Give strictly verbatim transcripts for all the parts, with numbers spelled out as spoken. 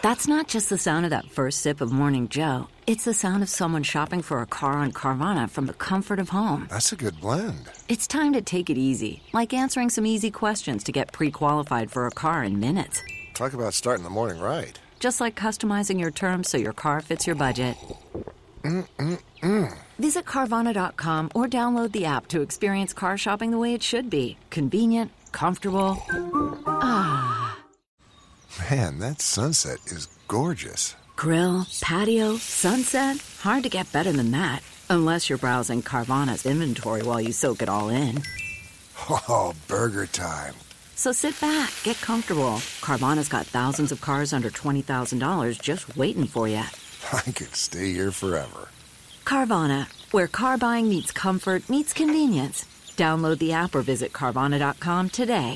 That's not just the sound of that first sip of Morning Joe. It's the sound of someone shopping for a car on Carvana from the comfort of home. That's a good blend. It's time to take it easy, like answering some easy questions to get pre-qualified for a car in minutes. Talk about starting the morning right. Just like customizing your terms so your car fits your budget. Mm-mm-mm. Visit Carvana dot com or download the app to experience car shopping the way it should be. Convenient, comfortable. Ah. Man, that sunset is gorgeous. Grill, patio, sunset. Hard to get better than that. Unless you're browsing Carvana's inventory while you soak it all in. Oh, burger time. So sit back, get comfortable. Carvana's got thousands of cars under twenty thousand dollars just waiting for you. I could stay here forever. Carvana, where car buying meets comfort, meets convenience. Download the app or visit Carvana dot com today.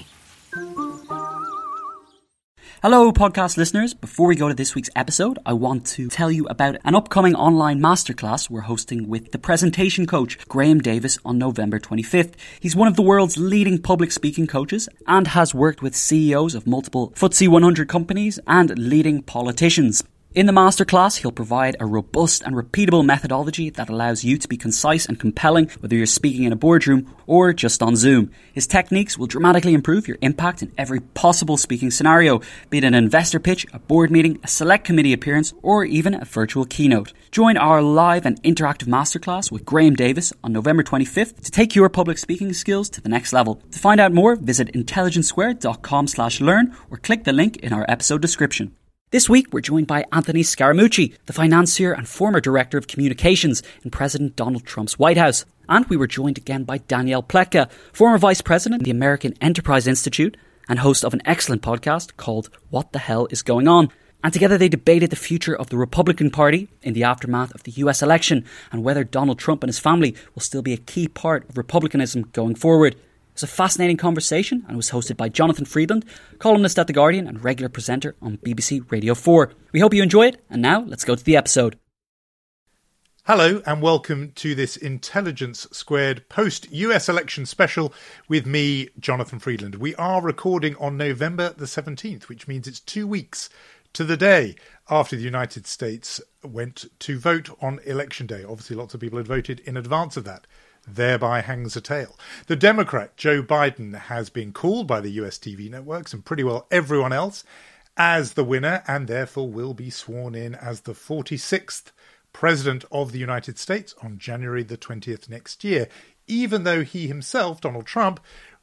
Hello, podcast listeners. Before we go to this week's episode, I want to tell you about an upcoming online masterclass we're hosting with the presentation coach, Graham Davis, on November twenty-fifth. He's one of the world's leading public speaking coaches and has worked with C E Os of multiple F T S E one hundred companies and leading politicians. In the masterclass, he'll provide a robust and repeatable methodology that allows you to be concise and compelling, whether you're speaking in a boardroom or just on Zoom. His techniques will dramatically improve your impact in every possible speaking scenario, be it an investor pitch, a board meeting, a select committee appearance, or even a virtual keynote. Join our live and interactive masterclass with Graham Davis on November twenty-fifth to take your public speaking skills to the next level. To find out more, visit intelligence squared dot com slash learn or click the link in our episode description. This week, we're joined by Anthony Scaramucci, the financier and former director of communications in President Donald Trump's White House. And we were joined again by Danielle Pletka, former vice president of the American Enterprise Institute and host of an excellent podcast called What the Hell is Going On? And together they debated the future of the Republican Party in the aftermath of the U S election and whether Donald Trump and his family will still be a key part of republicanism going forward. It was a fascinating conversation and was hosted by Jonathan Freedland, columnist at The Guardian and regular presenter on B B C Radio four. We hope you enjoy it, and now let's go to the episode. Hello and welcome to this Intelligence Squared post-U S election special with me, Jonathan Freedland. We are recording on November the seventeenth, which means it's two weeks to the day after the United States went to vote on Election Day. Obviously, lots of people had voted in advance of that. Thereby hangs a tale. The Democrat, Joe Biden, has been called by the U S T V networks and pretty well everyone else as the winner and therefore will be sworn in as the forty-sixth President of the United States on January the twentieth next year, even though he himself, Donald Trump,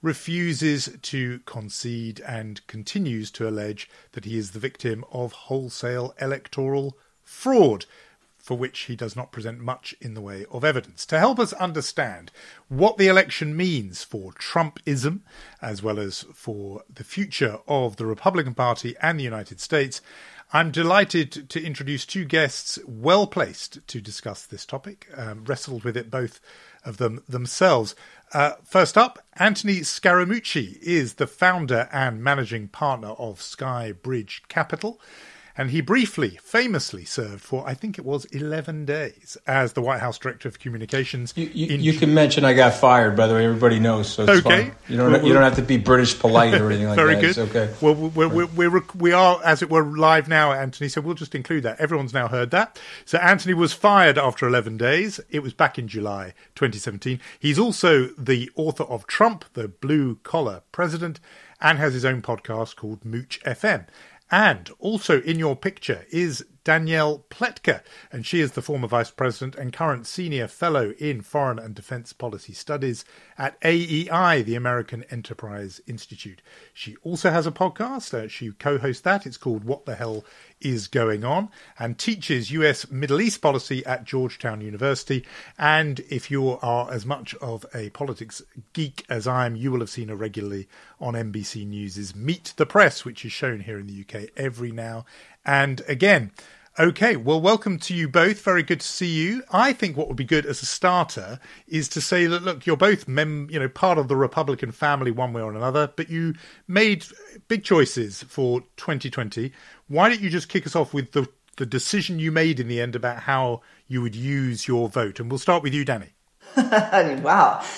refuses to concede and continues to allege that he is the victim of wholesale electoral fraud, for which he does not present much in the way of evidence. To help us understand what the election means for Trumpism, as well as for the future of the Republican Party and the United States, I'm delighted to introduce two guests well placed to discuss this topic, um, wrestled with it both of them themselves. Uh, first up, Anthony Scaramucci is the founder and managing partner of Sky Bridge Capital. And he briefly, famously served for, I think it was eleven days as the White House Director of Communications. You, you, you can mention I got fired, by the way. Everybody knows, so it's okay. fine. You don't, well, you don't have to be British polite or anything like very that. Good. It's okay. Well, we're, we're, we're, we are, as it were, live now, Anthony, so we'll just include that. Everyone's now heard that. So Anthony was fired after eleven days. It was back in July twenty seventeen. He's also the author of Trump, the Blue Collar President, and has his own podcast called Mooch F M. And also in your picture is Danielle Pletka, and she is the former Vice President and current Senior Fellow in Foreign and Defence Policy Studies at A E I, the American Enterprise Institute. She also has a podcast. Uh, she co-hosts that. It's called What the Hell is Going On, and teaches U S Middle East policy at Georgetown University. And if you are as much of a politics geek as I am, you will have seen her regularly on N B C News' Meet the Press, which is shown here in the U K every now and again. Okay, well, welcome to you both. Very good to see you. I think what would be good as a starter is to say that, look, you're both mem- you know, part of the Republican family one way or another, but you made big choices for twenty twenty. Why don't you just kick us off with the, the decision you made in the end about how you would use your vote? And we'll start with you, Danny. Wow.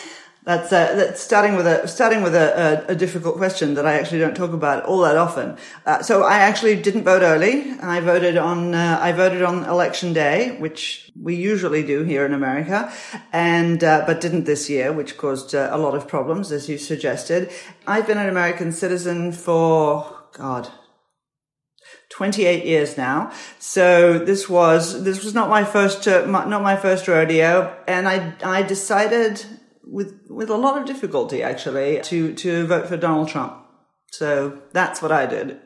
That's, uh, that's starting with a starting with a, a, a difficult question that I actually don't talk about all that often. Uh, so I actually didn't vote early. I voted on uh, I voted on election day, which we usually do here in America, and uh, but didn't this year, which caused uh, a lot of problems, as you suggested. I've been an American citizen for God. twenty-eight years now. So this was this was not my first uh, my, not my first rodeo, and I I decided with with a lot of difficulty actually to to vote for Donald Trump. So that's what I did.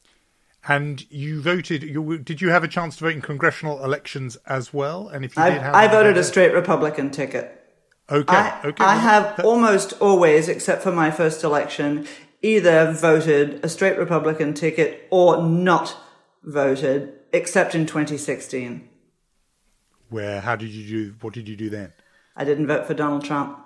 And you voted. You, did you have a chance to vote in congressional elections as well? And if you I, did, how I did you voted vote? a straight Republican ticket. Okay. I, okay. I well, have that, almost always, except for my first election, either voted a straight Republican ticket or not voted, except in twenty sixteen. Where? How did you do? What did you do then? I didn't vote for Donald Trump.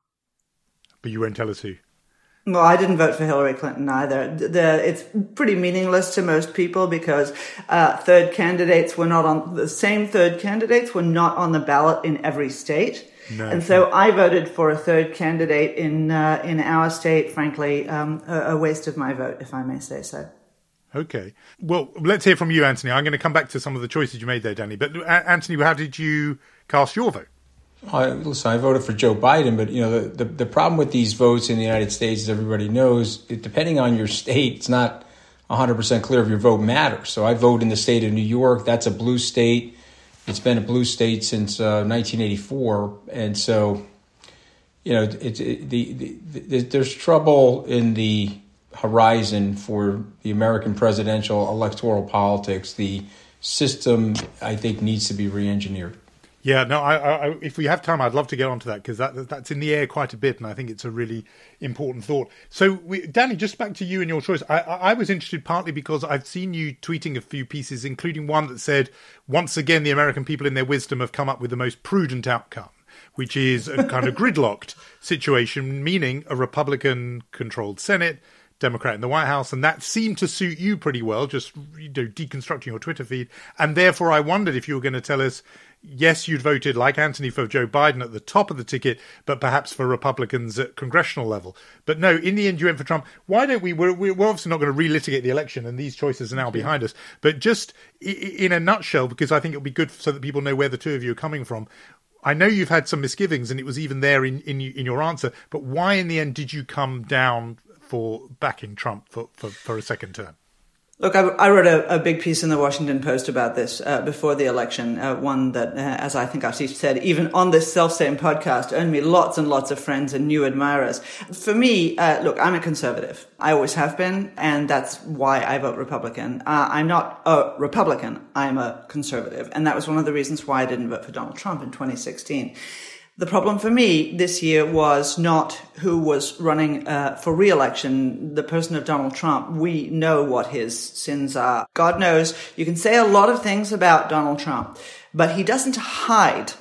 But you won't tell us who. Well, I didn't vote for Hillary Clinton either. The, it's pretty meaningless to most people because uh, third candidates were not on the same third candidates were not on the ballot in every state. No, and so I voted for a third candidate in uh, in our state. Frankly, um, a, a waste of my vote, if I may say so. Okay. Well, let's hear from you, Anthony. I'm going to come back to some of the choices you made there, Danny. But uh, Anthony, how did you cast your vote? I, listen, I voted for Joe Biden, but you know the, the the problem with these votes in the United States, as everybody knows, it, depending on your state, it's not one hundred percent clear if your vote matters. So I vote in the state of New York. That's a blue state. It's been a blue state since uh, nineteen eighty-four, and so you know it's it, the, the, the there's trouble in the horizon for the American presidential electoral politics. The system, I think, needs to be re-engineered. Yeah, no, I, I, if we have time, I'd love to get onto that because that, that's in the air quite a bit, and I think it's a really important thought. So, we, Danny, just back to you and your choice. I, I was interested partly because I've seen you tweeting a few pieces, including one that said, once again, the American people in their wisdom have come up with the most prudent outcome, which is a kind of gridlocked situation, meaning a Republican-controlled Senate, Democrat in the White House, and that seemed to suit you pretty well, just you know, deconstructing your Twitter feed. And therefore, I wondered if you were going to tell us, yes, you'd voted, like Anthony, for Joe Biden at the top of the ticket, but perhaps for Republicans at congressional level. But no, in the end, you went for Trump. Why don't we, we're, we're obviously not going to relitigate the election, and these choices are now behind us. But just in a nutshell, because I think it'll be good so that people know where the two of you are coming from, I know you've had some misgivings, and it was even there in, in, in your answer, but why in the end did you come down for backing Trump for, for, for a second term? Look, I, I wrote a, a big piece in the Washington Post about this uh, before the election, uh, one that, uh, as I think I've said, even on this self-same podcast, earned me lots and lots of friends and new admirers. For me, uh, look, I'm a conservative. I always have been, and that's why I vote Republican. Uh, I'm not a Republican. I'm a conservative. And that was one of the reasons why I didn't vote for Donald Trump in twenty sixteen. The problem for me this year was not who was running uh, for re-election, the person of Donald Trump. We know what his sins are. God knows you can say a lot of things about Donald Trump, but he doesn't hide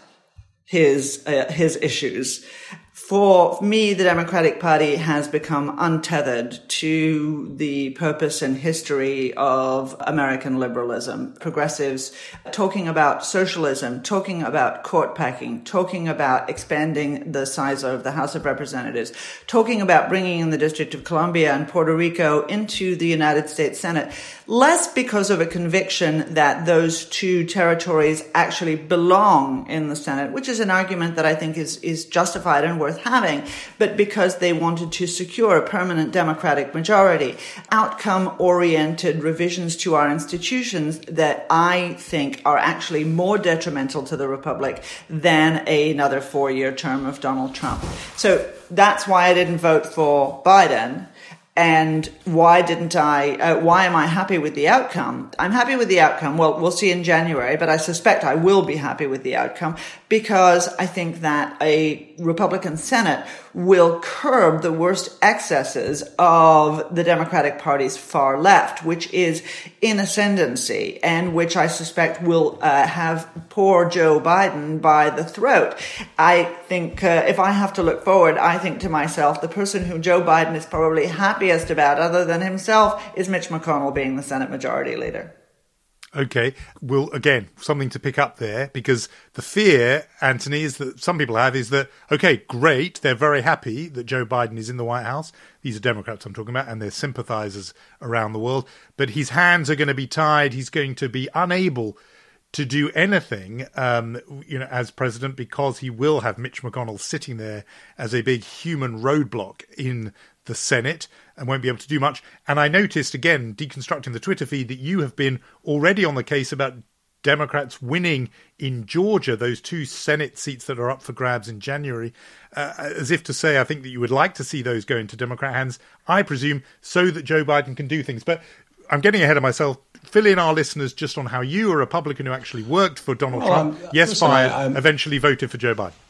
his uh, his issues. For me, the Democratic Party has become untethered to the purpose and history of American liberalism. Progressives talking about socialism, talking about court packing, talking about expanding the size of the House of Representatives, talking about bringing in the District of Columbia and Puerto Rico into the United States Senate, less because of a conviction that those two territories actually belong in the Senate, which is an argument that I think is, is justified and worth having, but because they wanted to secure a permanent Democratic majority. Outcome-oriented revisions to our institutions that I think are actually more detrimental to the Republic than another four-year term of Donald Trump. So that's why I didn't vote for Biden. And why didn't I, uh, why am I happy with the outcome? I'm happy with the outcome. Well, we'll see in January, but I suspect I will be happy with the outcome because I think that a Republican Senate will curb the worst excesses of the Democratic Party's far left, which is in ascendancy and which I suspect will uh, have poor Joe Biden by the throat. I think uh, if I have to look forward, I think to myself, the person who Joe Biden is probably happiest about other than himself is Mitch McConnell being the Senate Majority Leader. Okay. Well, again, something to pick up there, because the fear, Anthony, is that some people have is that, okay, great, they're very happy that Joe Biden is in the White House. These are Democrats I'm talking about, and they're sympathizers around the world. But his hands are going to be tied. He's going to be unable to do anything, um, you know, as president, because he will have Mitch McConnell sitting there as a big human roadblock in the Senate and won't be able to do much. And I noticed, again, deconstructing the Twitter feed, that you have been already on the case about Democrats winning in Georgia, those two Senate seats that are up for grabs in January, uh, as if to say, I think that you would like to see those go into Democrat hands, I presume, so that Joe Biden can do things. But I'm getting ahead of myself. Fill in our listeners just on how you, a Republican who actually worked for Donald well, Trump, I'm, yes, listen, fired, I, eventually voted for Joe Biden.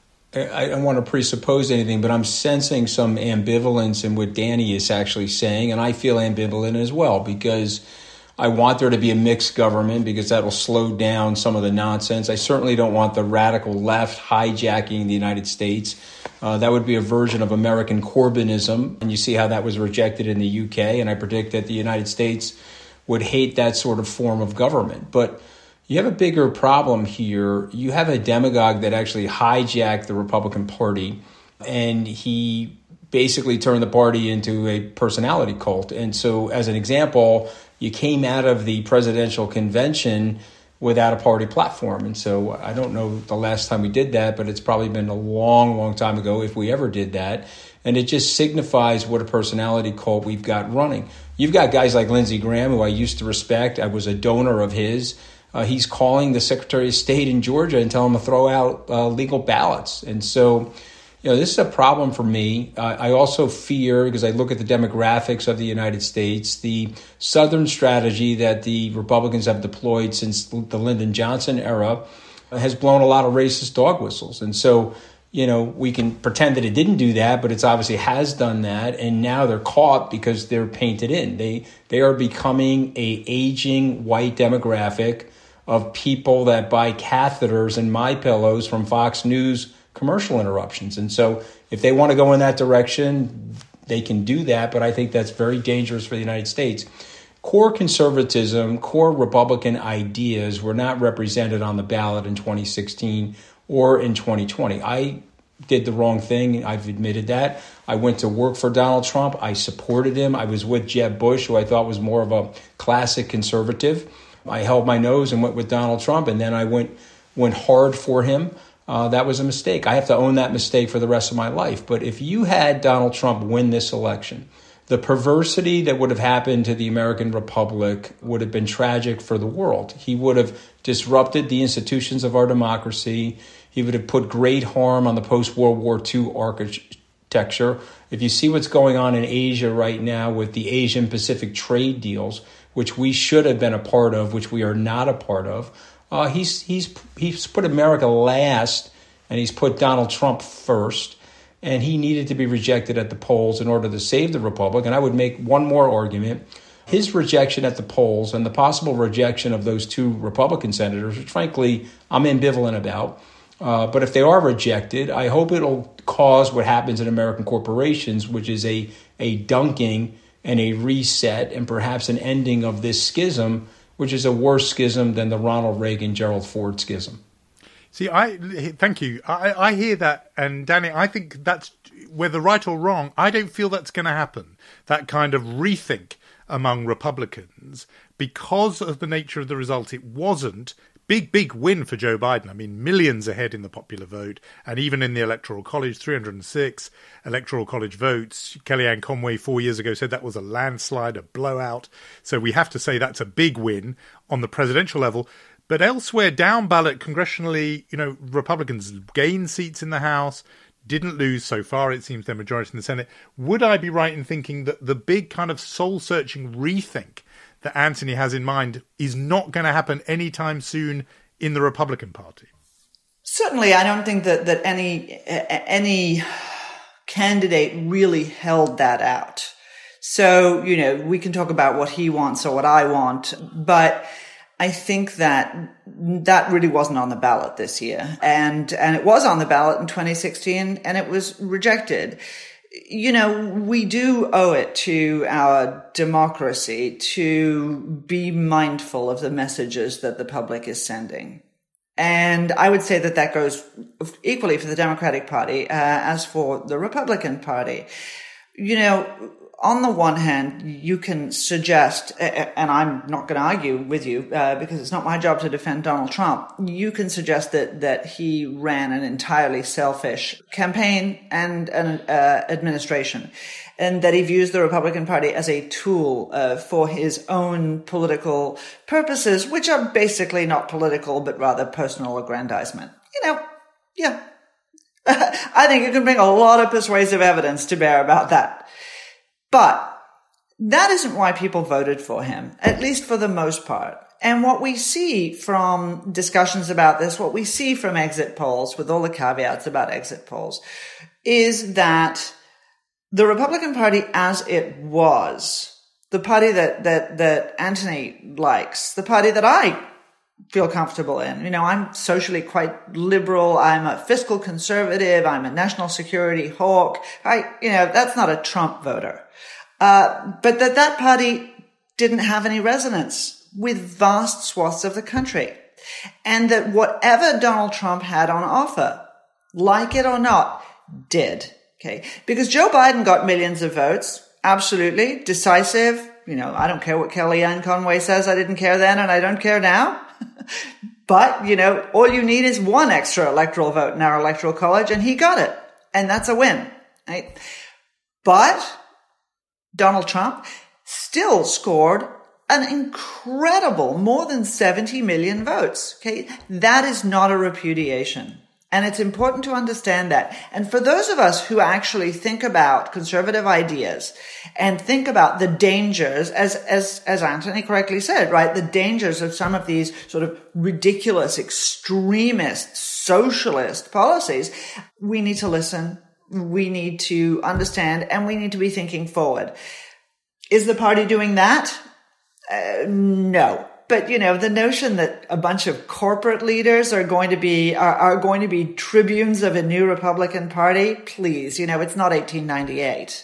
I don't want to presuppose anything, but I'm sensing some ambivalence in what Danny is actually saying, and I feel ambivalent as well, because I want there to be a mixed government, because that will slow down some of the nonsense. I certainly don't want the radical left hijacking the United States. Uh, that would be a version of American Corbynism, and you see how that was rejected in the U K, and I predict that the United States would hate that sort of form of government. But you have a bigger problem here. You have a demagogue that actually hijacked the Republican Party, and he basically turned the party into a personality cult. And so, as an example, you came out of the presidential convention without a party platform. And so I don't know the last time we did that, but it's probably been a long, long time ago if we ever did that. And it just signifies what a personality cult we've got running. You've got guys like Lindsey Graham, who I used to respect. I was a donor of his. Uh, he's calling the Secretary of State in Georgia and telling him to throw out uh, legal ballots. And so, you know, this is a problem for me. Uh, I also fear, because I look at the demographics of the United States, the Southern strategy that the Republicans have deployed since the Lyndon Johnson era has blown a lot of racist dog whistles. And so, you know, we can pretend that it didn't do that, but it's obviously has done that. And now they're caught because they're painted in. They they are becoming a aging white demographic of people that buy catheters and MyPillows from Fox News commercial interruptions. And so if they want to go in that direction, they can do that. But I think that's very dangerous for the United States. Core conservatism, core Republican ideas were not represented on the ballot in twenty sixteen or in twenty twenty. I did the wrong thing. I've admitted that. I went to work for Donald Trump. I supported him. I was with Jeb Bush, who I thought was more of a classic conservative. I held my nose and went with Donald Trump, and then I went went hard for him. Uh, that was a mistake. I have to own that mistake for the rest of my life. But if you had Donald Trump win this election, the perversity that would have happened to the American Republic would have been tragic for the world. He would have disrupted the institutions of our democracy. He would have put great harm on the post-World War Two architecture. If you see what's going on in Asia right now with the Asian Pacific trade deals, which we should have been a part of, which we are not a part of, uh, he's he's he's put America last, and he's put Donald Trump first, and he needed to be rejected at the polls in order to save the republic. And I would make one more argument. His rejection at the polls and the possible rejection of those two Republican senators, which frankly I'm ambivalent about, uh, but if they are rejected, I hope it'll cause what happens in American corporations, which is a a dunking and a reset and perhaps an ending of this schism, which is a worse schism than the Ronald Reagan, Gerald Ford schism. See, I thank you. I, I hear that, and Danny, I think that's, whether right or wrong, I don't feel that's going to happen. That kind of rethink among Republicans, because of the nature of the result. It wasn't big, big win for Joe Biden. I mean, millions ahead in the popular vote, and even in the Electoral College, three hundred six Electoral College votes. Kellyanne Conway four years ago said that was a landslide, a blowout. So we have to say that's a big win on the presidential level. But elsewhere, down ballot, congressionally, you know, Republicans gained seats in the House, didn't lose so far, it seems, their majority in the Senate. Would I be right in thinking that the big kind of soul-searching rethink that Anthony has in mind is not going to happen anytime soon in the Republican Party? Certainly, I don't think that, that any any candidate really held that out. So, you know, we can talk about what he wants or what I want, but I think that that really wasn't on the ballot this year. And, and it was on the ballot in twenty sixteen, and it was rejected. you know, we do owe it to our democracy to be mindful of the messages that the public is sending. And I would say that that goes equally for the Democratic Party uh, as for the Republican Party. You know, on the one hand, you can suggest, and I'm not going to argue with you uh, because it's not my job to defend Donald Trump. You can suggest that that he ran an entirely selfish campaign and an uh, administration, and that he views the Republican Party as a tool uh, for his own political purposes, which are basically not political, but rather personal aggrandizement. You know, yeah. I think you can bring a lot of persuasive evidence to bear about that. But that isn't why people voted for him, at least for the most part. And what we see from discussions about this, what we see from exit polls, with all the caveats about exit polls, is that the Republican Party as it was, the party that, that, that Antony likes, the party that I feel comfortable in. You know, I'm socially quite liberal. I'm a fiscal conservative. I'm a national security hawk. I, you know, that's not a Trump voter. Uh, but that that party didn't have any resonance with vast swaths of the country. And that whatever Donald Trump had on offer, like it or not, did. Okay. Because Joe Biden got millions of votes. Absolutely. Decisive. You know, I don't care what Kellyanne Conway says. I didn't care then and I don't care now. But, you know, all you need is one extra electoral vote in our electoral college, and he got it. And that's a win. Right? But Donald Trump still scored an incredible more than seventy million votes. Okay. That is not a repudiation. And it's important to understand that. And for those of us who actually think about conservative ideas and think about the dangers, as, as, as Antony correctly said, right? The dangers of some of these sort of ridiculous, extremist, socialist policies, we need to listen. We need to understand, and we need to be thinking forward. Is the party doing that? Uh, no. But, you know, the notion that a bunch of corporate leaders are going to be, are, are going to be tribunes of a new Republican Party, please, you know, it's not eighteen ninety-eight.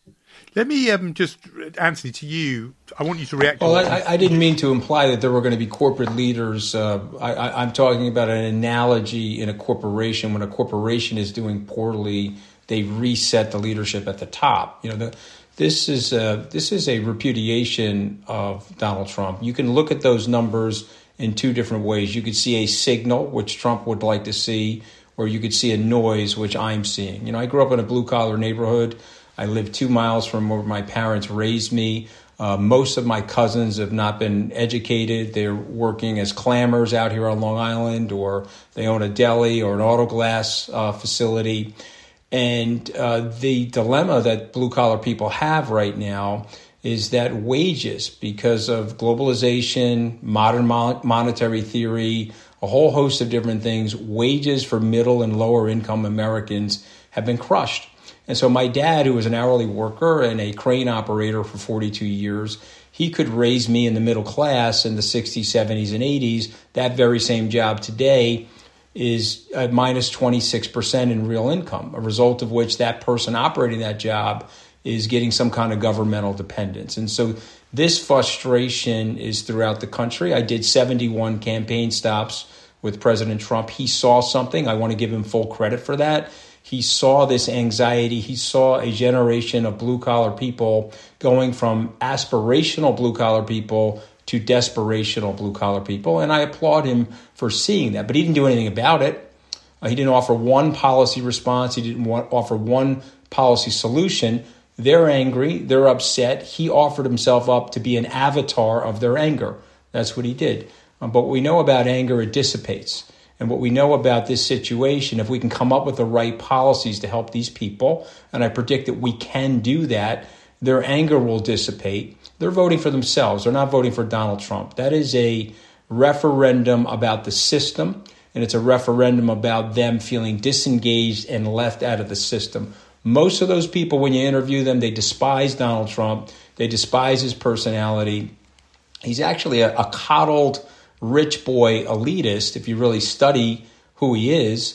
Let me um, just, Anthony, to you, I want you to react. Well, to I, I didn't mean to imply that there were going to be corporate leaders. Uh, I, I, I'm talking about an analogy in a corporation. When a corporation is doing poorly, they reset the leadership at the top. You know, the, this is a, this is a repudiation of Donald Trump. You can look at those numbers in two different ways. You could see a signal, which Trump would like to see, or you could see a noise, which I'm seeing. You know, I grew up in a blue-collar neighborhood. I lived two miles from where my parents raised me. Uh, most of my cousins have not been educated. They're working as clammers out here on Long Island, or they own a deli or an auto glass uh, facility. And uh, the dilemma that blue-collar people have right now is that wages, because of globalization, modern mo- monetary theory, a whole host of different things, wages for middle and lower income Americans have been crushed. And so my dad, who was an hourly worker and a crane operator for forty-two years, he could raise me in the middle class in the sixties, seventies, and eighties. That very same job today is at minus twenty-six percent in real income, a result of which that person operating that job is getting some kind of governmental dependence. And so this frustration is throughout the country. I did seventy-one campaign stops with President Trump. He saw something. I want to give him full credit for that. He saw this anxiety. He saw a generation of blue-collar people going from aspirational blue-collar people to desperational blue-collar people. And I applaud him for seeing that. But he didn't do anything about it. Uh, he didn't offer one policy response. He didn't want, offer one policy solution. They're angry. They're upset. He offered himself up to be an avatar of their anger. That's what he did. Um, but what we know about anger, it dissipates. And what we know about this situation, if we can come up with the right policies to help these people, and I predict that we can do that, their anger will dissipate. They're voting for themselves. They're not voting for Donald Trump. That is a referendum about the system, and it's a referendum about them feeling disengaged and left out of the system. Most of those people, when you interview them, they despise Donald Trump. They despise his personality. He's actually a, a coddled rich boy elitist, if you really study who he is.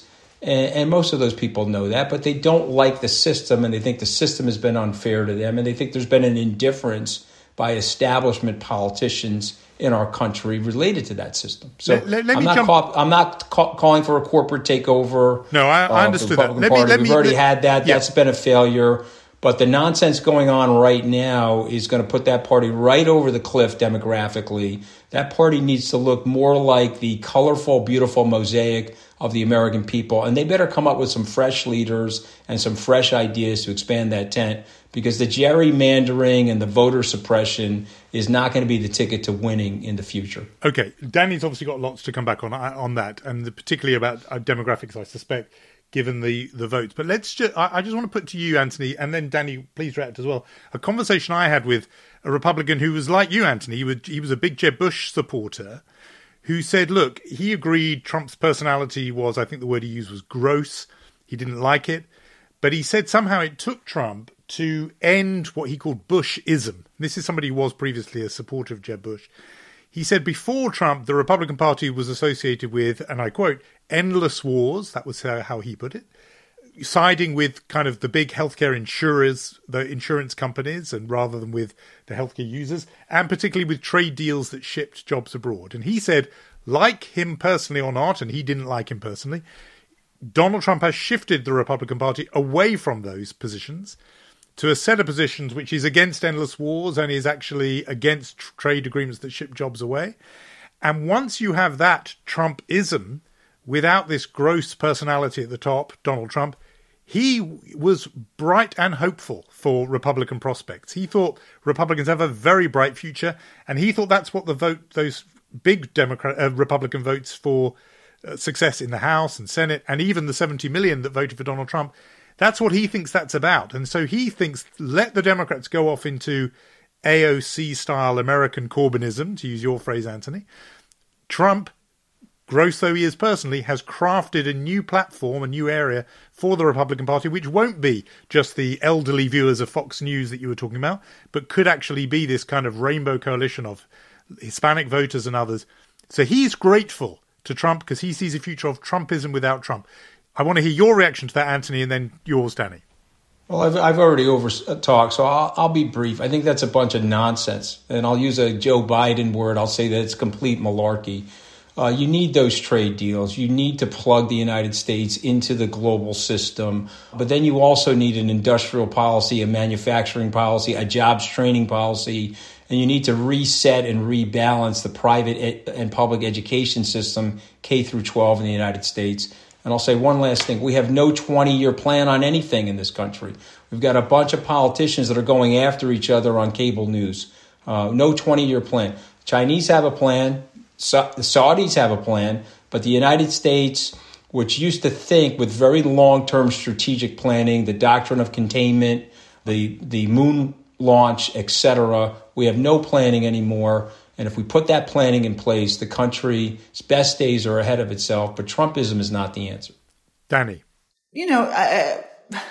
And, and most of those people know that, but they don't like the system, and they think the system has been unfair to them, and they think there's been an indifference by establishment politicians in our country related to that system. So let, let, let I'm, not jump- call, I'm not ca- calling for a corporate takeover. No, I, I understood that. Let me, let We've me, already let, had that. Yeah. That's been a failure. But the nonsense going on right now is going to put that party right over the cliff demographically. That party needs to look more like the colorful, beautiful mosaic of the American people. And they better come up with some fresh leaders and some fresh ideas to expand that tent, because the gerrymandering and the voter suppression is not going to be the ticket to winning in the future. Okay, Danny's obviously got lots to come back on on that, and particularly about demographics, I suspect, given the, the votes. But let's just, I, I just want to put to you, Anthony, and then Danny, please react as well, a conversation I had with a Republican who was like you, Anthony. He was, he was a big Jeb Bush supporter, who said, look, he agreed Trump's personality was, I think the word he used was gross. He didn't like it. But he said somehow it took Trump to end what he called Bushism. This is somebody who was previously a supporter of Jeb Bush. He said before Trump, the Republican Party was associated with, and I quote, endless wars. That was how he put it. Siding with kind of the big healthcare insurers, the insurance companies, and rather than with the healthcare users, and particularly with trade deals that shipped jobs abroad. And he said, like him personally or not, and he didn't like him personally, Donald Trump has shifted the Republican Party away from those positions to a set of positions which is against endless wars and is actually against trade agreements that ship jobs away. And once you have that Trumpism, without this gross personality at the top, Donald Trump, he was bright and hopeful for Republican prospects. He thought Republicans have a very bright future, and he thought that's what the vote, those big Democrat, uh, Republican votes for uh, success in the House and Senate, and even the seventy million that voted for Donald Trump, that's what he thinks that's about. And so he thinks, let the Democrats go off into A O C-style American Corbynism, to use your phrase, Anthony. Trump, gross though he is personally, has crafted a new platform, a new area for the Republican Party, which won't be just the elderly viewers of Fox News that you were talking about, but could actually be this kind of rainbow coalition of Hispanic voters and others. So he's grateful to Trump because he sees a future of Trumpism without Trump. I want to hear your reaction to that, Anthony, and then yours, Danny. Well, I've, I've already over talked, so I'll, I'll be brief. I think that's a bunch of nonsense. And I'll use a Joe Biden word. I'll say that it's complete malarkey. Uh, you need those trade deals. You need to plug the United States into the global system. But then you also need an industrial policy, a manufacturing policy, a jobs training policy. And you need to reset and rebalance the private ed- and public education system, K through twelve in the United States. And I'll say one last thing. We have no twenty-year plan on anything in this country. We've got a bunch of politicians that are going after each other on cable news. Uh, no twenty-year plan. Chinese have a plan. Sa- the Saudis have a plan. But the United States, which used to think with very long-term strategic planning, the doctrine of containment, the, the moon launch, et cetera, we have no planning anymore. And if we put that planning in place, the country's best days are ahead of itself. But Trumpism is not the answer. Danny. You know, I,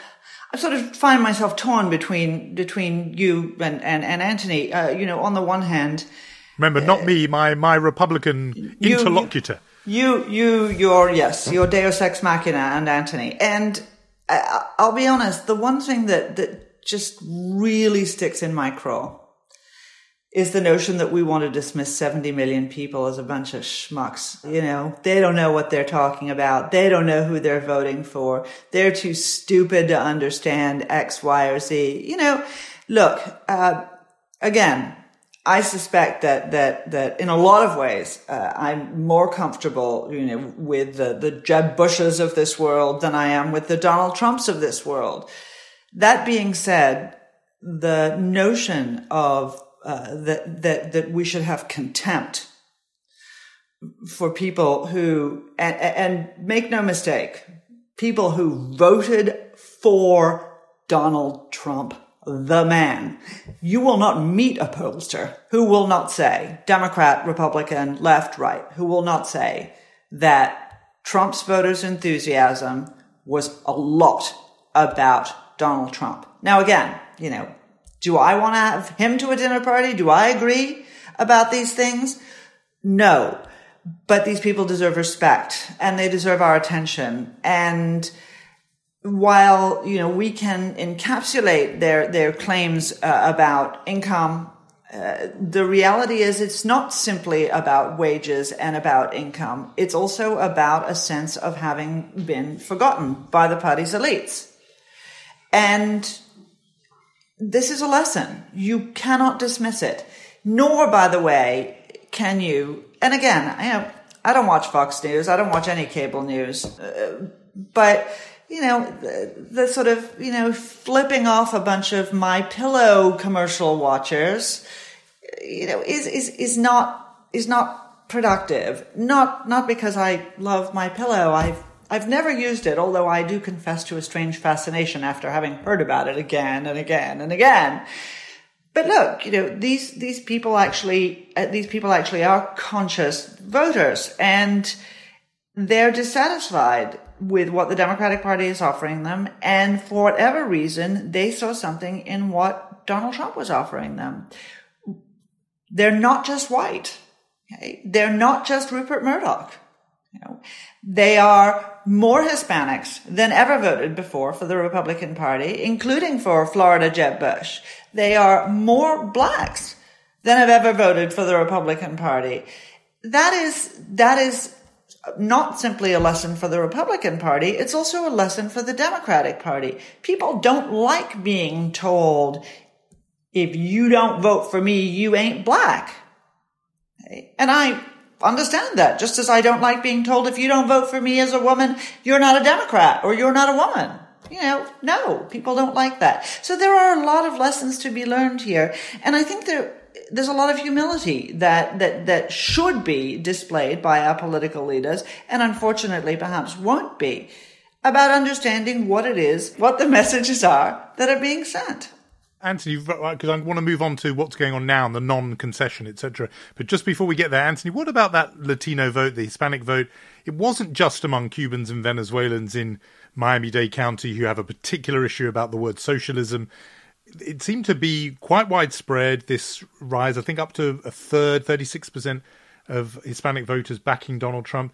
I sort of find myself torn between between you and, and, and Anthony. Uh, you know, on the one hand... Remember, uh, not me, my, my Republican you, interlocutor. You, you, you're, yes, you're Deus Ex Machina and Anthony. And I, I'll be honest, the one thing that, that just really sticks in my craw is the notion that we want to dismiss seventy million people as a bunch of schmucks. You know, they don't know what they're talking about. They don't know who they're voting for. They're too stupid to understand X, Y, or Z. You know, look, uh, again, I suspect that, that, that in a lot of ways, uh, I'm more comfortable, you know, with the, the Jeb Bushes of this world than I am with the Donald Trumps of this world. That being said, the notion of Uh, that, that, that we should have contempt for people who, and, and make no mistake, people who voted for Donald Trump, the man. You will not meet a pollster who will not say, Democrat, Republican, left, right, who will not say that Trump's voters' enthusiasm was a lot about Donald Trump. Now, again, you know, do I want to have him to a dinner party? Do I agree about these things? No. but these people deserve respect and they deserve our attention. And while, you know, we can encapsulate their, their claims uh, about income, uh, the reality is it's not simply about wages and about income. It's also about a sense of having been forgotten by the party's elites. And this is a lesson. You cannot dismiss it. Nor, by the way, can you, and again, you know, I don't watch Fox News. I don't watch any cable news. Uh, but, you know, the, the sort of, you know, flipping off a bunch of My Pillow commercial watchers, you know, is, is, is not, is not productive. Not, not because I love My Pillow. I've, I've never used it, although I do confess to a strange fascination after having heard about it again and again and again. But look, you know, these, these people actually, uh, these people actually are conscious voters, and they're dissatisfied with what the Democratic Party is offering them. And for whatever reason, they saw something in what Donald Trump was offering them. They're not just white. Okay? They're not just Rupert Murdoch. You know, they are more Hispanics than ever voted before for the Republican Party, including for Florida Jeb Bush. They are more blacks than have ever voted for the Republican Party. That is, that is not simply a lesson for the Republican Party. It's also a lesson for the Democratic Party. People don't like being told, if you don't vote for me, you ain't black. And I understand that, just as I don't like being told, if you don't vote for me as a woman, you're not a Democrat or you're not a woman. You know, no, people don't like that. So there are a lot of lessons to be learned here. And I think there, there's a lot of humility that, that, that should be displayed by our political leaders, and unfortunately perhaps won't be, about understanding what it is, what the messages are that are being sent. Anthony, because I want to move on to what's going on now and the non-concession, et cetera. But just before we get there, Anthony, what about that Latino vote, the Hispanic vote? It wasn't just among Cubans and Venezuelans in Miami-Dade County who have a particular issue about the word socialism. It seemed to be quite widespread, this rise, I think up to a third, thirty-six percent of Hispanic voters backing Donald Trump.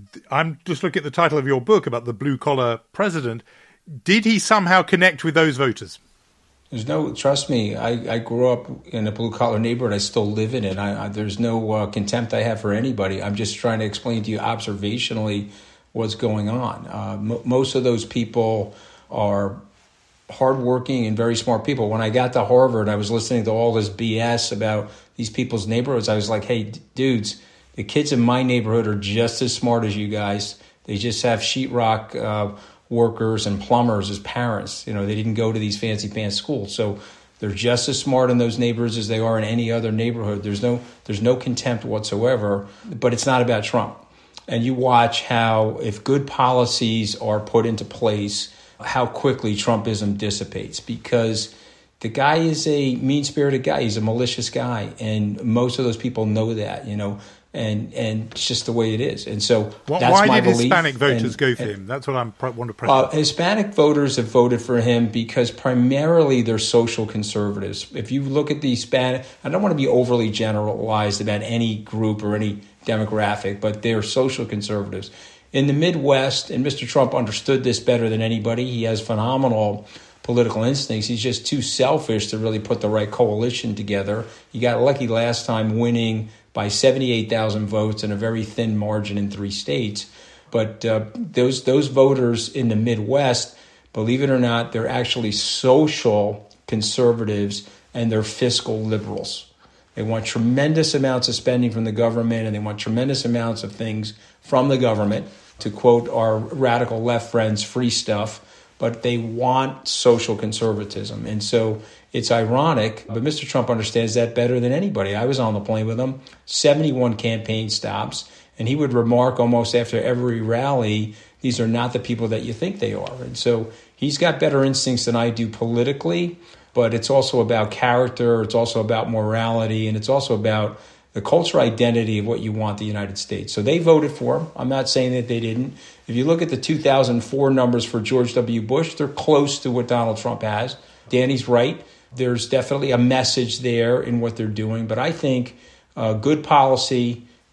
I'm just looking at the title of your book about the blue-collar president. Did he somehow connect with those voters? There's no, trust me, I, I grew up in a blue-collar neighborhood. I still live in it. I, I, there's no uh, contempt I have for anybody. I'm just trying to explain to you observationally what's going on. Uh, m- most of those people are hardworking and very smart people. When I got to Harvard, I was listening to all this B S about these people's neighborhoods. I was like, hey, d- dudes, the kids in my neighborhood are just as smart as you guys. They just have sheetrock uh workers and plumbers as parents. You know, they didn't go to these fancy pants schools. So they're just as smart in those neighborhoods as they are in any other neighborhood. There's no there's no contempt whatsoever, but it's not about Trump. And you watch how, if good policies are put into place, how quickly Trumpism dissipates, because the guy is a mean-spirited guy. He's a malicious guy. And most of those people know that, you know, and and it's just the way it is. And so well, that's why my did belief. Hispanic voters and, go for and, him? That's what I'm want to press. Uh, Hispanic voters have voted for him because primarily they're social conservatives. If you look at the Hispanic, I don't want to be overly generalized about any group or any demographic, but they're social conservatives. In the Midwest, and Mister Trump understood this better than anybody, he has phenomenal political instincts. He's just too selfish to really put the right coalition together. He got lucky last time winning by seventy-eight thousand votes and a very thin margin in three states. But uh, those those voters in the Midwest, believe it or not, they're actually social conservatives and they're fiscal liberals. They want tremendous amounts of spending from the government, and they want tremendous amounts of things from the government, to quote our radical left friends, free stuff. But they want social conservatism. And so it's ironic, but Mister Trump understands that better than anybody. I was on the plane with him, seventy-one campaign stops, and he would remark almost after every rally, these are not the people that you think they are. And so he's got better instincts than I do politically, but it's also about character, it's also about morality, and it's also about the cultural identity of what you want the United States. So they voted for him. I'm not saying that they didn't. If you look at the two thousand four numbers for George W. Bush, they're close to what Donald Trump has. Danny's right. There's definitely a message there in what they're doing. But I think uh, good policy,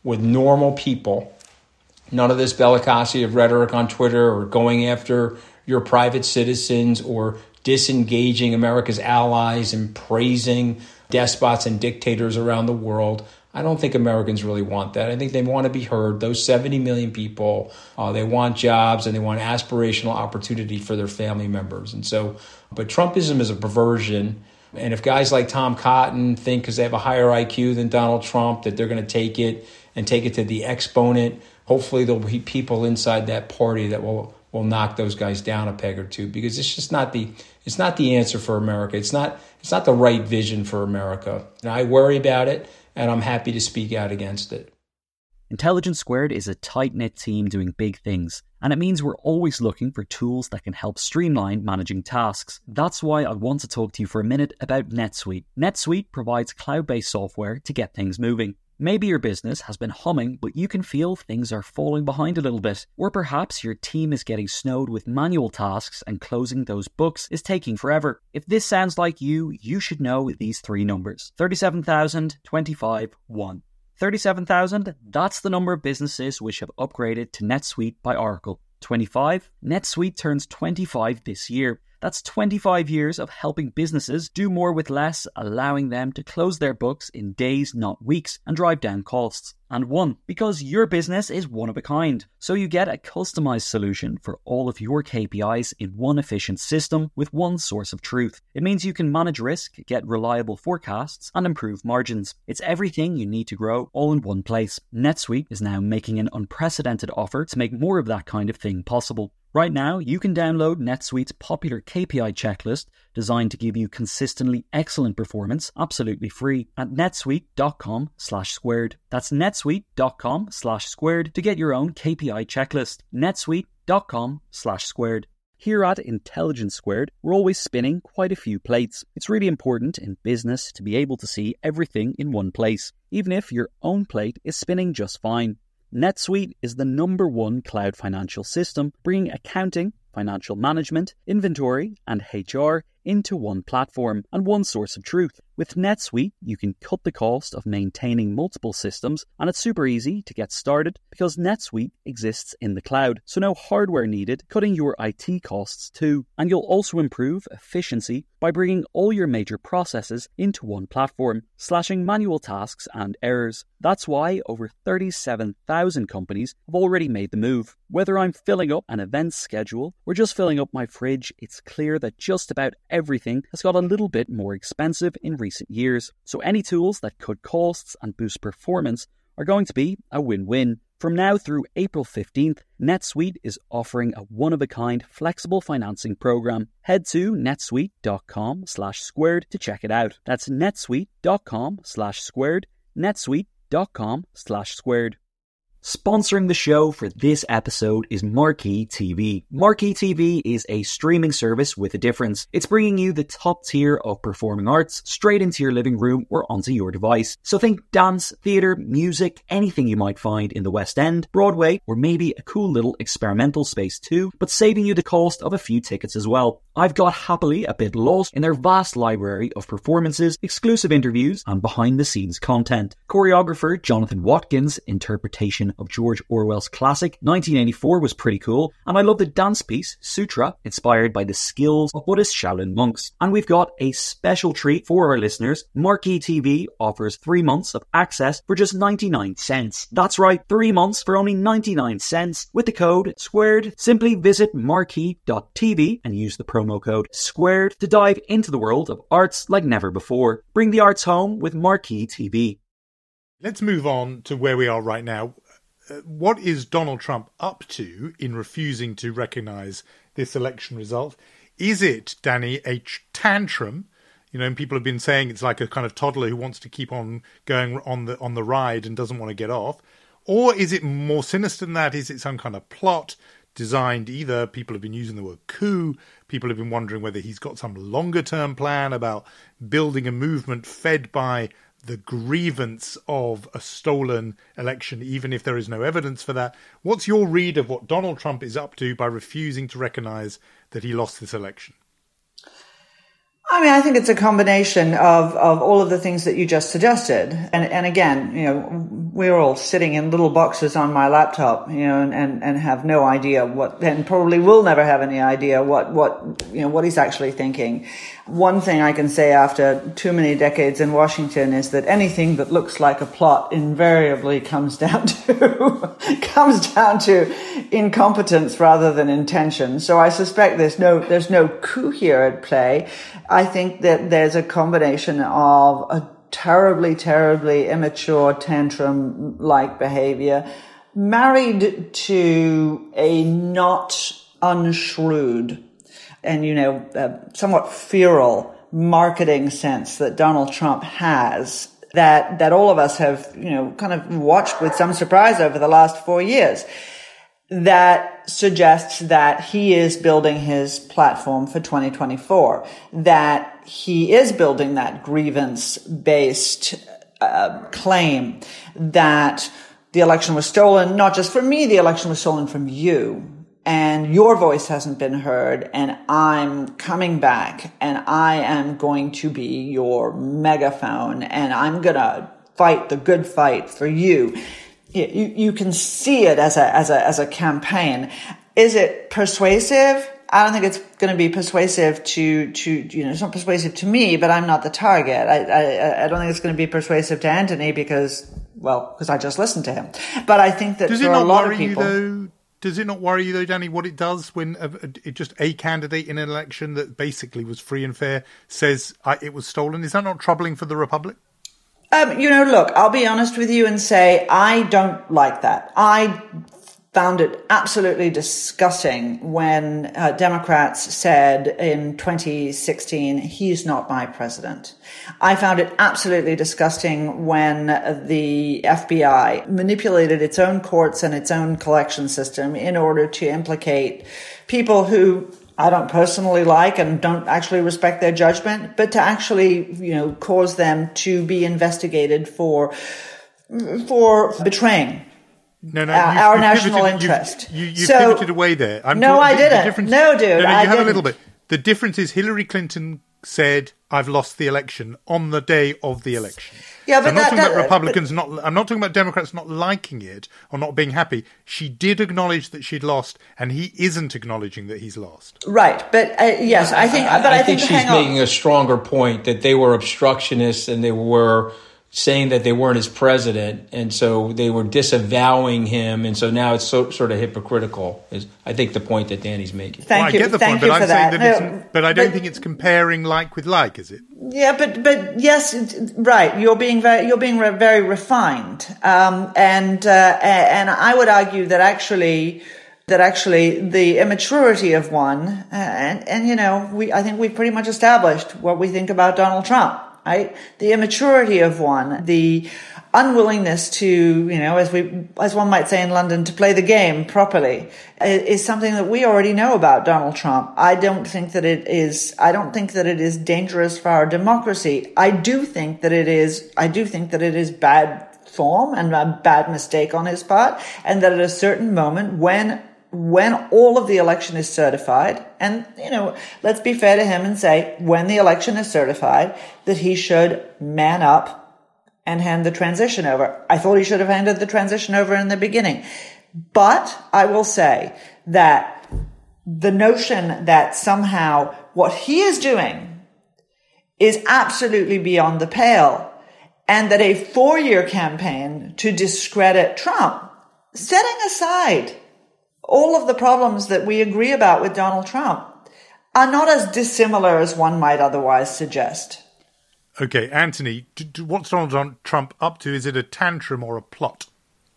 with normal people. None of this bellicosity of rhetoric on Twitter or going after your private citizens or disengaging America's allies and praising despots and dictators around the world. I don't think Americans really want that. I think they want to be heard. Those seventy million people, uh, they want jobs and they want aspirational opportunity for their family members. And so, but Trumpism is a perversion. And if guys like Tom Cotton think because they have a higher I Q than Donald Trump that they're going to take it and take it to the exponent, hopefully there'll be people inside that party that will will knock those guys down a peg or two, because it's just not the it's not the answer for America. It's not it's not the right vision for America. And I worry about it, and I'm happy to speak out against it. Intelligence Squared is a tight-knit team doing big things, and it means we're always looking for tools that can help streamline managing tasks. That's why I want to talk to you for a minute about NetSuite. NetSuite provides cloud-based software to get things moving. Maybe your business has been humming, but you can feel things are falling behind a little bit. Or perhaps your team is getting snowed with manual tasks and closing those books is taking forever. If this sounds like you, you should know these three numbers. thirty-seven thousand, twenty-five, one. thirty-seven thousand, that's the number of businesses which have upgraded to NetSuite by Oracle. twenty-five, NetSuite turns twenty-five this year. That's twenty-five years of helping businesses do more with less, allowing them to close their books in days, not weeks, and drive down costs. And one, because your business is one of a kind. So you get a customized solution for all of your K P Is in one efficient system with one source of truth. It means you can manage risk, get reliable forecasts, and improve margins. It's everything you need to grow all in one place. NetSuite is now making an unprecedented offer to make more of that kind of thing possible. Right now, you can download NetSuite's popular K P I checklist designed to give you consistently excellent performance absolutely free at netsuite.com slash squared. That's netsuite.com slash squared to get your own K P I checklist. netsuite.com slash squared. Here at Intelligence Squared, we're always spinning quite a few plates. It's really important in business to be able to see everything in one place, even if your own plate is spinning just fine. NetSuite is the number one cloud financial system, bringing accounting, financial management, inventory, and H R into one platform and one source of truth. With NetSuite, you can cut the cost of maintaining multiple systems, and it's super easy to get started because NetSuite exists in the cloud, so no hardware needed, cutting your I T costs too. And you'll also improve efficiency by bringing all your major processes into one platform, slashing manual tasks and errors. That's why over thirty-seven thousand companies have already made the move. Whether I'm filling up an event schedule or just filling up my fridge, it's clear that just about everything has got a little bit more expensive in recent years. So any tools that cut costs and boost performance are going to be a win-win. From now through April fifteenth, NetSuite is offering a one-of-a-kind flexible financing program. Head to netsuite.com slash squared to check it out. That's netsuite.com slash squared, netsuite.com slash squared. Sponsoring the show for this episode is Marquee T V. Marquee T V is a streaming service with a difference. It's bringing you the top tier of performing arts straight into your living room or onto your device. So think dance, theatre, music, anything you might find in the West End, Broadway, or maybe a cool little experimental space too, but saving you the cost of a few tickets as well. I've got happily a bit lost in their vast library of performances, exclusive interviews, and behind-the-scenes content. Choreographer Jonathan Watkins' interpretation of George Orwell's classic nineteen eighty-four was pretty cool, and I love the dance piece Sutra, inspired by the skills of Buddhist Shaolin monks. And we've got a special treat for our listeners. Marquee T V offers three months of access for just ninety-nine cents. That's right, three months for only ninety-nine cents with the code SQUARED. Simply visit marquee dot t v and use the promo code SQUARED to dive into the world of arts like never before. Bring the arts home with Marquee T V. Let's move on to where we are right now. Uh, what is Donald Trump up to in refusing to recognise this election result? Is it, Danny, a tantrum? You know, and people have been saying it's like a kind of toddler who wants to keep on going on the on the ride and doesn't want to get off. Or is it more sinister than that? Is it some kind of plot designed either? People have been using the word coup. People have been wondering whether he's got some longer term plan about building a movement fed by the grievance of a stolen election, even if there is no evidence for that. What's your read of what Donald Trump is up to by refusing to recognise that he lost this election? I mean, I think it's a combination of, of all of the things that you just suggested. And, and again, you know, we're all sitting in little boxes on my laptop, you know, and, and, and have no idea what, and probably will never have any idea what, what, you know, what he's actually thinking. One thing I can say after too many decades in Washington is that anything that looks like a plot invariably comes down to, comes down to incompetence rather than intention. So I suspect there's no, there's no coup here at play. I think that there's a combination of a terribly, terribly immature tantrum-like behavior married to a not unshrewd and, you know, uh, somewhat feral marketing sense that Donald Trump has that, that all of us have, you know, kind of watched with some surprise over the last four years that suggests that he is building his platform for twenty twenty-four, that he is building that grievance-based uh, claim that the election was stolen, not just from me, the election was stolen from you. And your voice hasn't been heard, and I'm coming back, and I am going to be your megaphone, and I'm going to fight the good fight for you. You, you can see it as a, as a, as a campaign. Is it persuasive? I don't think it's going to be persuasive to, to, you know, it's not persuasive to me, but I'm not the target. I, I, I don't think it's going to be persuasive to Anthony because, well, because I just listened to him. But I think that Does for it not a lot worry of people. You, though? Does it not worry you, though, Danny, what it does when a, a, just a candidate in an election that basically was free and fair says I, it was stolen? Is that not troubling for the Republic? Um, you know, look, I'll be honest with you and say I don't like that. I found it absolutely disgusting when uh, Democrats said in twenty sixteen, he's not my president. I found it absolutely disgusting when the F B I manipulated its own courts and its own collection system in order to implicate people who I don't personally like and don't actually respect their judgment, but to actually, you know, cause them to be investigated for, for betraying No, no, our, you, our you national pivoted, interest. You, you, you so, pivoted away there. I'm no, talking, I the, didn't. The difference, no, dude, no, no, I you have didn't. a little bit. The difference is Hillary Clinton said, "I've lost the election" on the day of the election. Yeah, but so I'm not that, talking that, about Republicans but, not. I'm not talking about Democrats not liking it or not being happy. She did acknowledge that she'd lost, and he isn't acknowledging that he's lost. Right, but uh, yes, I think. I, but I, I think, think she's hang on. making a stronger point that they were obstructionists and they were saying that they weren't his president, and so they were disavowing him, and so now it's so, sort of hypocritical. Is I think the point that Danny's making. Thank well, you. I get the Thank point, you but for I'm that. saying that No, it's, but I don't but, think it's comparing like with like, is it? Yeah, but but yes, it- right. You're being very you're being re- very refined, um, and uh, and I would argue that actually. That actually the immaturity of one, uh, and, and you know, we, I think we've pretty much established what we think about Donald Trump, right? The immaturity of one, the unwillingness to, you know, as we, as one might say in London, to play the game properly is, is something that we already know about Donald Trump. I don't think that it is, I don't think that it is dangerous for our democracy. I do think that it is, I do think that it is bad form and a bad mistake on his part, and that at a certain moment when when all of the election is certified, and, you know, let's be fair to him and say, when the election is certified, that he should man up and hand the transition over. I thought he should have handed the transition over in the beginning. But I will say that the notion that somehow what he is doing is absolutely beyond the pale, and that a four-year campaign to discredit Trump, setting aside all of the problems that we agree about with Donald Trump, are not as dissimilar as one might otherwise suggest. Okay, Anthony, d- d- what's Donald Trump up to? Is it a tantrum or a plot?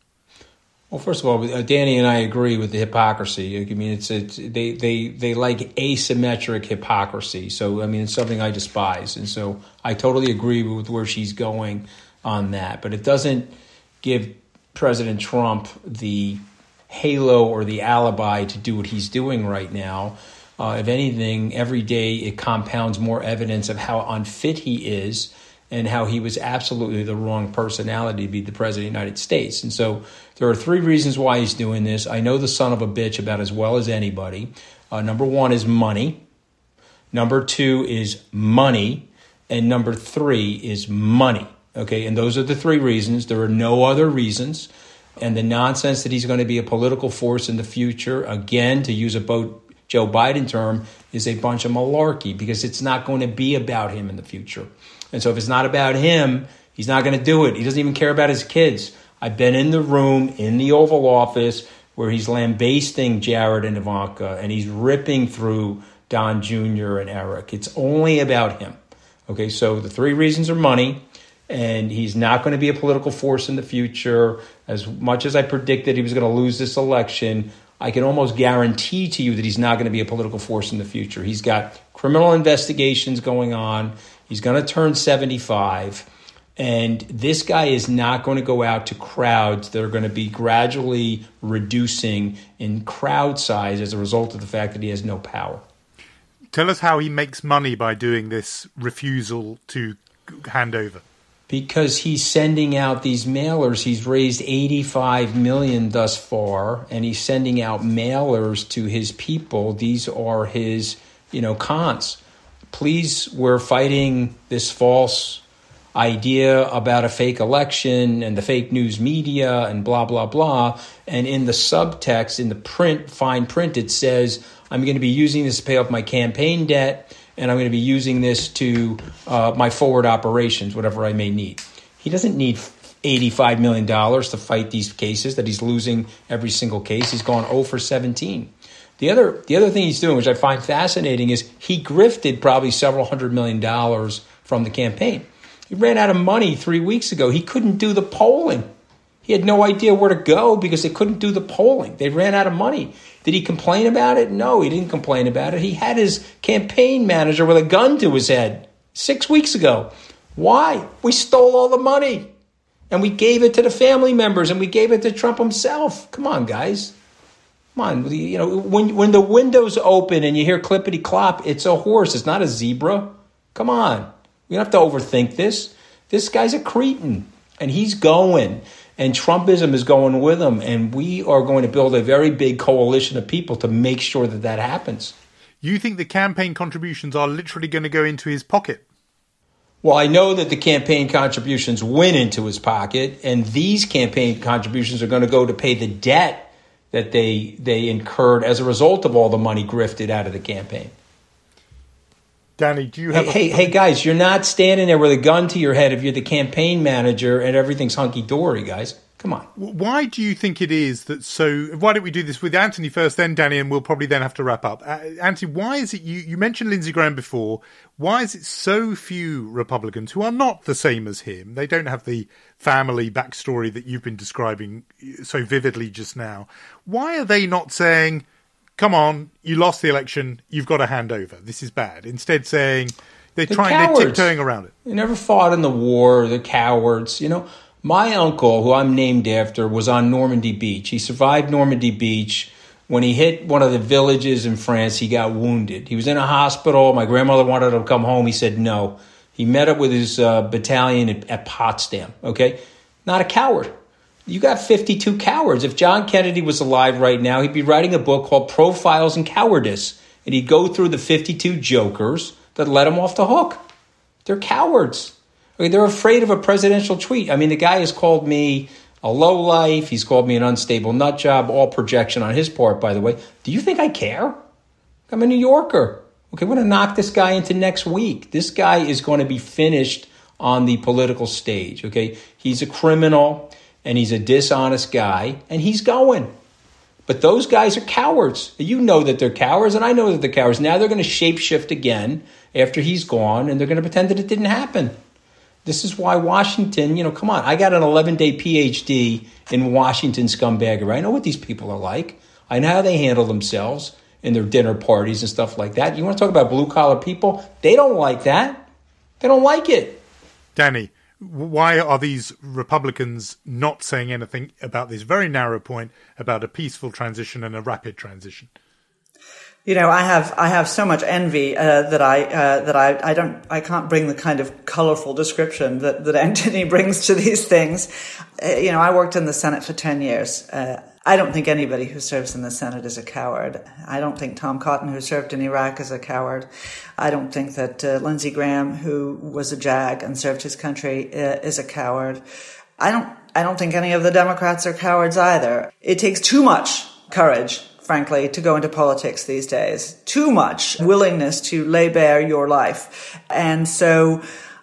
Well, first of all, uh, Danny and I agree with the hypocrisy. I mean, it's, it's they, they they like asymmetric hypocrisy. So, I mean, it's something I despise. And so I totally agree with where she's going on that. But it doesn't give President Trump the halo or the alibi to do what he's doing right now. Uh, if anything, every day it compounds more evidence of how unfit he is and how he was absolutely the wrong personality to be the president of the United States. And so there are three reasons why he's doing this. I know the son of a bitch about as well as anybody. Uh, number one is money. Number two is money. And number three is money. Okay, and those are the three reasons. There are no other reasons. And the nonsense that he's going to be a political force in the future, again, to use a Bo- Joe Biden term, is a bunch of malarkey, because it's not going to be about him in the future. And so if it's not about him, he's not going to do it. He doesn't even care about his kids. I've been in the room in the Oval Office where he's lambasting Jared and Ivanka, and he's ripping through Don Junior and Eric. It's only about him. Okay, so the three reasons are money, and he's not going to be a political force in the future. As much as I predicted he was going to lose this election, I can almost guarantee to you that he's not going to be a political force in the future. He's got criminal investigations going on. He's going to turn seventy-five. And this guy is not going to go out to crowds that are going to be gradually reducing in crowd size as a result of the fact that he has no power. Tell us how he makes money by doing this refusal to hand over. Because he's sending out these mailers. He's raised eighty-five million dollars thus far, and he's sending out mailers to his people. These are his, you know, cons. Please, we're fighting this false idea about a fake election and the fake news media and blah, blah, blah. And in the subtext, in the print, fine print, it says, I'm going to be using this to pay off my campaign debt, and I'm going to be using this to uh, my forward operations, whatever I may need. He doesn't need eighty-five million dollars to fight these cases that he's losing every single case. He's gone zero for seventeen. The other, the other thing he's doing, which I find fascinating, is he grifted probably several hundred million dollars from the campaign. He ran out of money three weeks ago. He couldn't do the polling. He had no idea where to go because they couldn't do the polling. They ran out of money. Did he complain about it? No, he didn't complain about it. He had his campaign manager with a gun to his head six weeks ago. Why? We stole all the money, and we gave it to the family members, and we gave it to Trump himself. Come on, guys. Come on. You know, when, when the window's open and you hear clippity clop, it's a horse. It's not a zebra. Come on. We don't have to overthink this. This guy's a cretin, and he's going, and Trumpism is going with him, and we are going to build a very big coalition of people to make sure that that happens. You think the campaign contributions are literally going to go into his pocket? Well, I know that the campaign contributions went into his pocket, and these campaign contributions are going to go to pay the debt that they they incurred as a result of all the money grifted out of the campaign. Danny, do you have... Hey, a- hey, hey, guys, you're not standing there with a gun to your head if you're the campaign manager and everything's hunky-dory, guys. Come on. Why do you think it is that so... Why don't we do this with Anthony first, then Danny, and we'll probably then have to wrap up. Uh, Anthony, why is it... You, you mentioned Lindsey Graham before. Why is it so few Republicans who are not the same as him? They don't have the family backstory that you've been describing so vividly just now. Why are they not saying... Come on, you lost the election, you've got to hand over. This is bad. Instead saying they're the trying, cowards. they're tiptoeing around it. They never fought in the war, the cowards. You know, my uncle, who I'm named after, was on Normandy Beach. He survived Normandy Beach. When he hit one of the villages in France, he got wounded. He was in a hospital. My grandmother wanted him to come home. He said no. He met up with his uh, battalion at, at Potsdam, okay? Not a coward. You got fifty-two cowards. If John Kennedy was alive right now, he'd be writing a book called Profiles in Cowardice. And he'd go through the fifty-two jokers that let him off the hook. They're cowards. I mean, they're afraid of a presidential tweet. I mean, the guy has called me a lowlife. He's called me an unstable nut job. All projection on his part, by the way. Do you think I care? I'm a New Yorker. Okay, we're going to knock this guy into next week. This guy is going to be finished on the political stage, okay? He's a criminal. And he's a dishonest guy, and he's going. But those guys are cowards. You know that they're cowards, and I know that they're cowards. Now they're going to shapeshift again after he's gone, and they're going to pretend that it didn't happen. This is why Washington, you know, come on. I got an eleven-day P H D in Washington scumbaggery. I know what these people are like. I know how they handle themselves in their dinner parties and stuff like that. You want to talk about blue-collar people? They don't like that. They don't like it. Danny, why are these Republicans not saying anything about this very narrow point about a peaceful transition and a rapid transition? You know, I have I have so much envy uh, that I uh, that I, I don't I can't bring the kind of colorful description that, that Antony brings to these things. Uh, you know, I worked in the Senate for ten years. Uh, I don't think anybody who serves in the Senate is a coward. I don't think Tom Cotton, who served in Iraq, is a coward. I don't think that uh, Lindsey Graham, who was a JAG and served his country, uh, is a coward. I don't I don't think any of the Democrats are cowards either. It takes too much courage, frankly, to go into politics these days. Too much willingness to lay bare your life. And so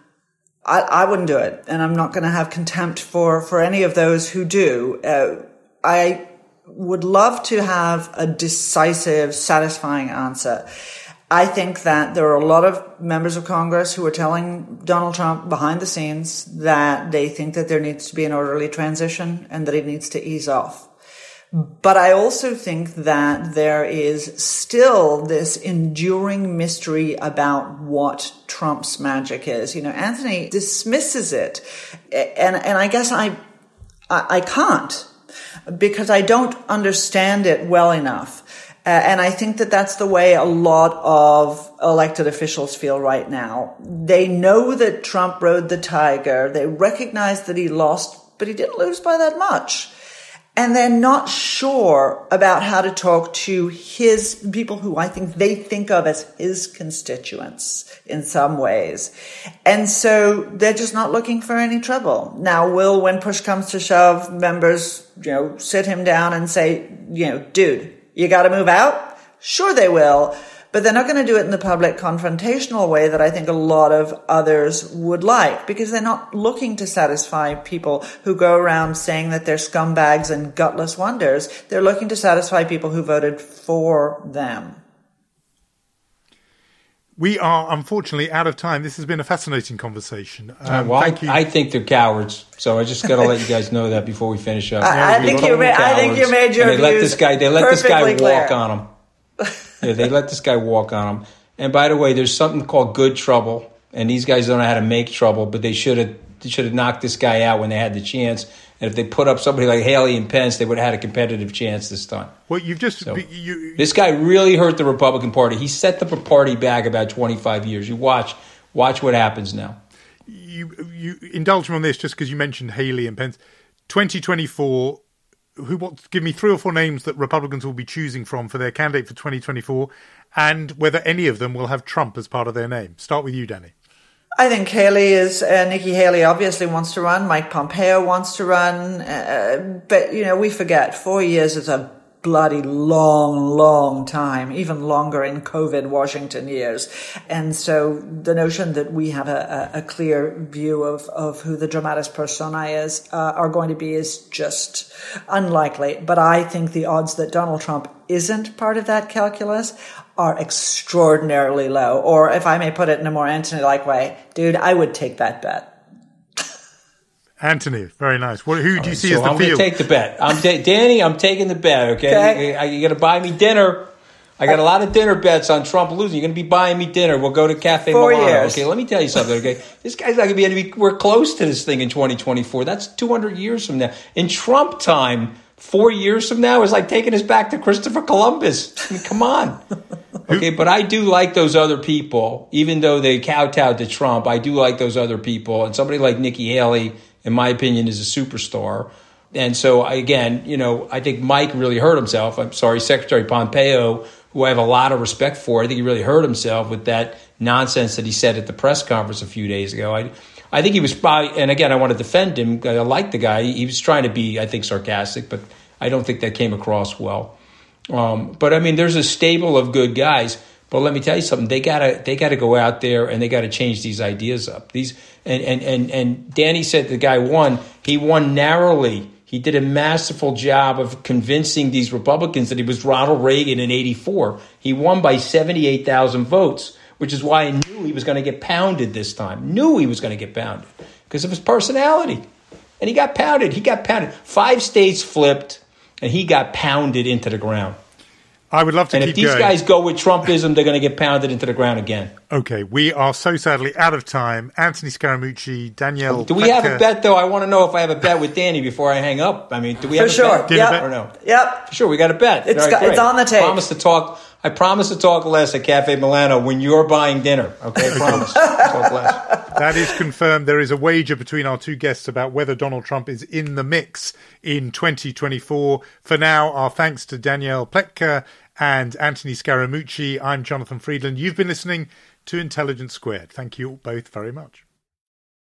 I, I wouldn't do it. And I'm not going to have contempt for, for any of those who do. Uh, I would love to have a decisive, satisfying answer. I think that there are a lot of members of Congress who are telling Donald Trump behind the scenes that they think that there needs to be an orderly transition and that he needs to ease off. But I also think that there is still this enduring mystery about what Trump's magic is. You know, Antony dismisses it. And, and I guess I, I, I can't because I don't understand it well enough. Uh, and I think that that's the way a lot of elected officials feel right now. They know that Trump rode the tiger. They recognize that he lost, but he didn't lose by that much. And they're not sure about how to talk to his people who I think they think of as his constituents in some ways. And so they're just not looking for any trouble. Now, will, when push comes to shove, members, you know, sit him down and say, you know, dude, you got to move out? Sure they will. But they're not going to do it in the public confrontational way that I think a lot of others would like, because they're not looking to satisfy people who go around saying that they're scumbags and gutless wonders. They're looking to satisfy people who voted for them. We are, unfortunately, out of time. This has been a fascinating conversation. Um, uh, well, thank I, you. I think they're cowards, so I just got to let you guys know that before we finish up. I, I, think, you made, I think you made your and they let this guy. They let this guy clear. walk on him. Yeah, they let this guy walk on him. And by the way, there's something called good trouble, and these guys don't know how to make trouble, but they should have they should have knocked this guy out when they had the chance. And if they put up somebody like Haley and Pence, they would have had a competitive chance this time. Well, you've just so, you, this guy really hurt the Republican Party. He set the party back about twenty-five years. You watch, watch what happens now. You you indulge me on this just because you mentioned Haley and Pence. twenty twenty-four. Who wants give me three or four names that Republicans will be choosing from for their candidate for twenty twenty-four, and whether any of them will have Trump as part of their name? Start with you, Danny. I think Haley is, uh, Nikki Haley obviously wants to run. Mike Pompeo wants to run. Uh, but, you know, we forget four years is a bloody long, long time, even longer in COVID Washington years. And so the notion that we have a, a clear view of, of who the dramatis personae is, uh, are going to be is just unlikely. But I think the odds that Donald Trump isn't part of that calculus are extraordinarily low. Or if I may put it in a more Antony-like way, dude, I would take that bet. Antony, very nice. What, who do you see so as the I'm field? I'm going to take the bet. I'm ta- Danny, I'm taking the bet, okay? okay. You, you got to buy me dinner. I got a lot of dinner bets on Trump losing. You're going to be buying me dinner. We'll go to Cafe Four Milano. years. Okay, let me tell you something, okay? This guy's not going to be able to be... We're close to this thing in twenty twenty-four. That's two hundred years from now. In Trump time, four years from now is like taking us back to Christopher Columbus. I mean, come on. Okay, but I do like those other people. Even though they kowtowed to Trump, I do like those other people. And somebody like Nikki Haley, in my opinion, is a superstar. And so, again, you know, I think Mike really hurt himself. I'm sorry, Secretary Pompeo, who I have a lot of respect for, I think he really hurt himself with that nonsense that he said at the press conference a few days ago. I, I think he was probably, and again, I want to defend him. I like the guy. He was trying to be, I think, sarcastic, but I don't think that came across well. Um, but I mean, there's a stable of good guys. But let me tell you something. They gotta they gotta go out there and they gotta change these ideas up. These and and and and Danny said the guy won. He won narrowly. He did a masterful job of convincing these Republicans that he was Ronald Reagan in eighty-four. He won by seventy-eight thousand votes, which is why I knew he was going to get pounded this time. Knew he was going to get pounded because of his personality. And he got pounded. He got pounded. Five states flipped, and he got pounded into the ground. I would love to and keep if these going. guys go with Trumpism, they're going to get pounded into the ground again. Okay, we are so sadly out of time. Antony Scaramucci, Danielle Do we Pletka. have a bet, though? I want to know if I have a bet with Danny before I hang up. I mean, do we have For a sure. bet? Did yep. a bet? Or no? Yep. For sure, we got a bet. It's All right, got- it's great. on the tape. I promise to talk. I promise to talk less at Cafe Milano when you're buying dinner. Okay, I promise. Talk less. That is confirmed. There is a wager between our two guests about whether Donald Trump is in the mix in twenty twenty-four. For now, our thanks to Danielle Pletka and Anthony Scaramucci. I'm Jonathan Freedland. You've been listening to Intelligence Squared. Thank you both very much.